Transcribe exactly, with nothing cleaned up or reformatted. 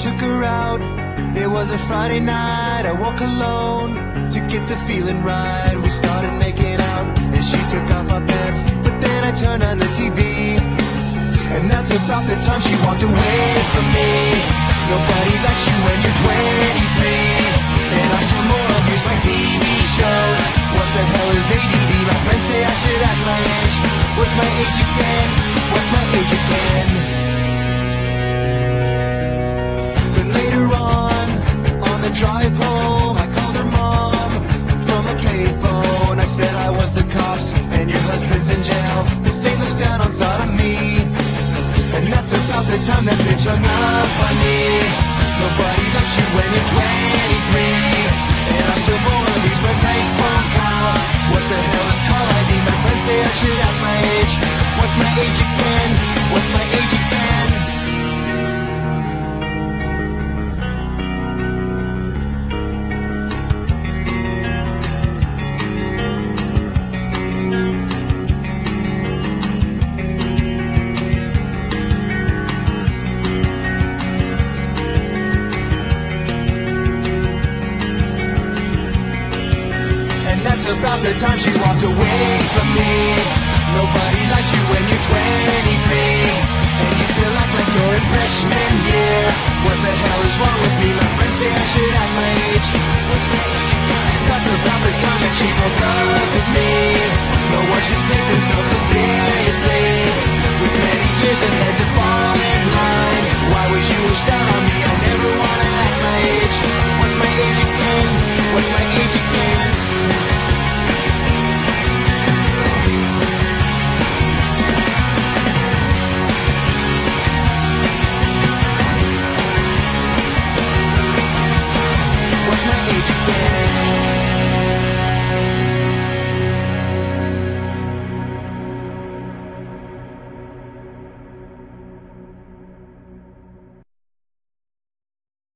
took her out. It was a Friday night. I woke alone to get the feeling right. We started making out and she took off my pants, but then I turned on the T V, and that's about the time she walked away from me. Nobody likes you when you're twenty-three, and I still more abuse my T V shows. What the hell is A D D? My friends say I should act my age. What's my age again? What's my age again? Then later on, on the drive home, I called her mom from a payphone. I said I was the cops and your husband's in jail. The state looks down on sodomy, and that's about the time that bitch hung up on me. Nobody likes you when you're twenty-three, and I still more these my prank phone calls. What the hell is call I D? My friends say I should have my age. What's my age again? What's my age again? That's about the time she walked away from me. Nobody likes you when you're twenty-three, and you still act like you're in freshman year. What the hell is wrong with me? My friends say I should act my age. What's my age again? That's about the time that she broke up with me. No one should take themselves so seriously, with many years ahead to fall in line. Why would you wish down on me? I never wanna act my age. What's my age again? What's my age again? What's my age again?